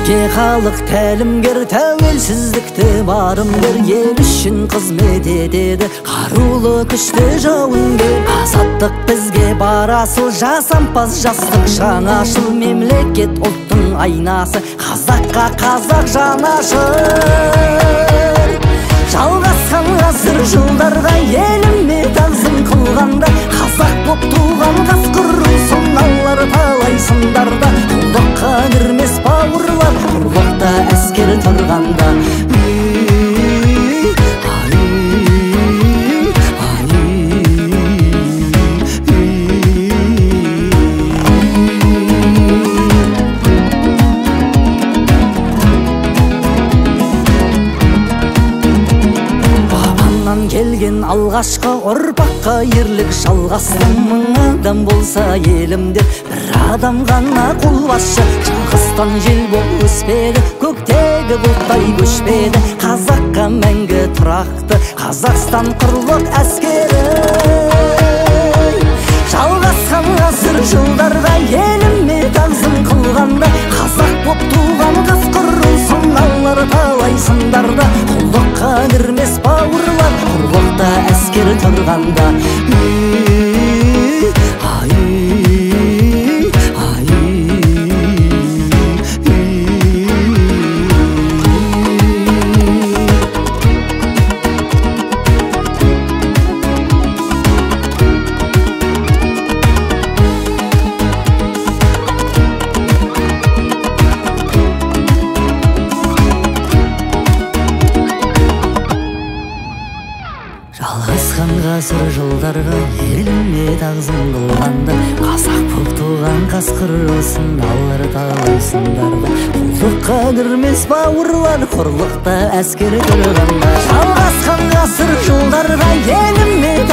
жеке халық тәлімгер, тәуелсіздікті барымгер, ел үшін қызмет етеді қарулы күшті жауынгер. Азаттық бізге бар асыл, жасампаз жастық жаңашыл мемлекет, ұлттың айнасы, қазаққа қазақ жанашыр. Жалғасқан ғасыр жылдарға еліме тағзым қылғанда, қазақ боп туған қасқыр соналар талай сындарда. Құлдыққа кірмес бауырлар, құрлықта әскер тұрғанда. Келген алғашқы ұрпаққа ерлік жалғасты. Мың адам болса елімде бір адам ғана қолбасшы. Шығыстан жел боп өспеді, көктегі бұлттай көшпеді. Қазаққа мәңгі тұрақты Қазақстан құрлық әскері. Жалғасқан ғасыр жылдарға еліме тағзым қылғанда, қазақ боп туған қасқыр соналар талай сындарда. Құлдыққа кірмес бауырлар, құрлықта әскер тұрғанда. Жалғасқан ғасыр жылдарға еліме тағзым қылғанда, қазақ боп туған қасқыр соналар талай сындарда. Құлдыққа кірмес бауырлар, құрлықта әскер тұрғанда. Жалғасқан ғасыр жылдарға еліме